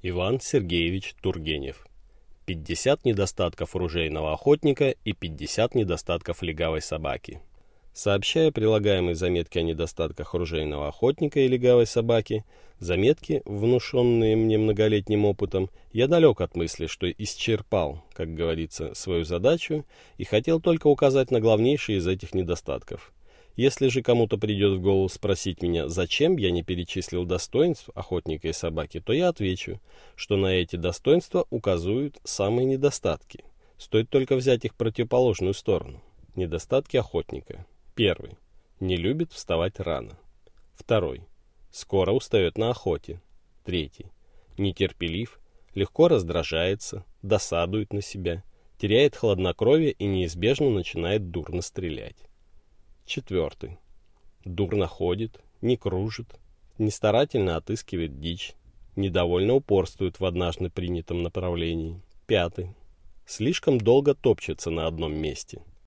Иван Сергеевич Тургенев. 50 недостатков ружейного охотника и 50 недостатков легавой собаки. Сообщая прилагаемые заметки о недостатках ружейного охотника и легавой собаки, заметки, внушенные мне многолетним опытом, я далек от мысли, что исчерпал, как говорится, свою задачу и хотел только указать на главнейшие из этих недостатков. Если же кому-то придет в голову спросить меня, зачем я не перечислил достоинств охотника и собаки, то я отвечу, что на эти достоинства указывают самые недостатки. Стоит только взять их противоположную сторону. Недостатки охотника. Первый. Не любит вставать рано. Второй. Скоро устает на охоте. Третий. Нетерпелив, легко раздражается, досадует на себя, теряет хладнокровие и неизбежно начинает дурно стрелять. Четвертый. Дурно ходит, не кружит, нестарательно отыскивает дичь, недовольно упорствует в однажды принятом направлении. Пятый. Слишком долго топчется на одном месте.